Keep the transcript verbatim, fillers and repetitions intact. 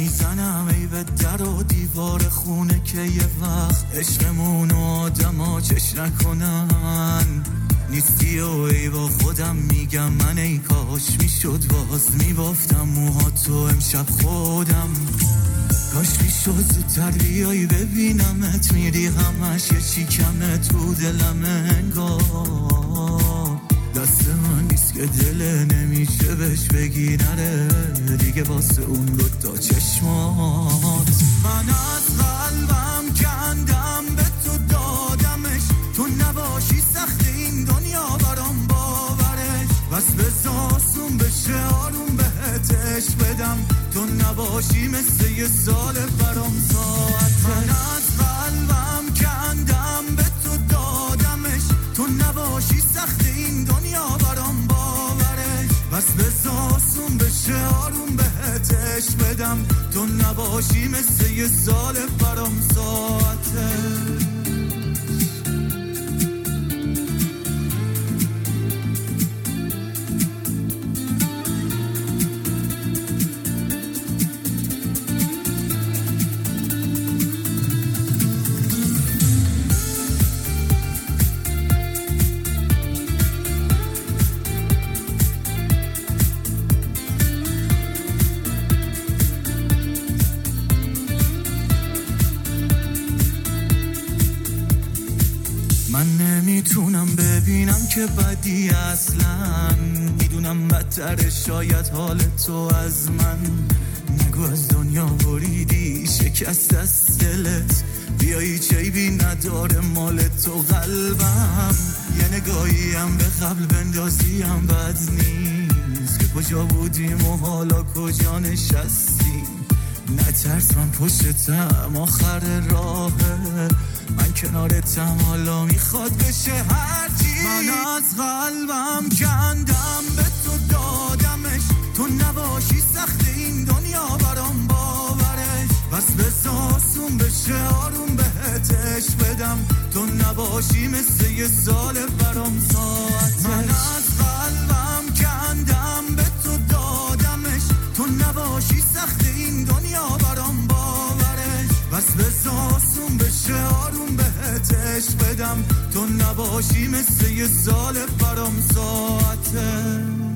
میزنم ای به در و دیوار خونه که یه وقت عشقمون و آدم ها چش نکنن. نیستی و ای با خودم میگم من ای کاش میشد باز میبافتم موهاتو امشب خودم. کاش میشد زودتر بیایی ببینمت، میری همش یه چی کمه تو دلم انگار. دست من نیست که دل نمیشه بهش بگی نره دیگه واسه اون دوتا چشمات. من از قلبم کندم به تو دادمش، تو نباشی سخت این دنیا برام باورش. بس بزاسون بشه آروم بهتش بدم، تو نباشی مثل یه سال برام ساعت. من از قلبم کندم به تو دادمش، تو نباشی سخت این دنیا برام باورش. بس بزاسون بشه آروم بهتش بدم، تو نباشی مثل یه سال برام ساعته. من نمیتونم ببینم که بدی اصلا، میدونم بدتر شاید حال تو از من. نگو از دنیا بریدی شکست از دلت، بیایی چیبی نداره مال تو قلبم. یه نگاهی هم به قبل بندازی هم بد نیست، که کجا بودیم و حالا کجا نشستیم. نترس من پشتم آخر راهه، من کنارتم حالا میخواد بشه هرچی. من از قلبم کندم به تو دادمش، تو نباشی سخت این دنیا برام باورش. بس بزاسون بشه آروم بهتش بدم، تو نباشی مثل یه سال برام ساعتش. من از قلبم کندم به تو دادمش، تو نباشی سخت این دنیا برام باورش. بس بزاسون بشه آروم بهتش بدم، تو نباشی مثل یه سال برام ساعته.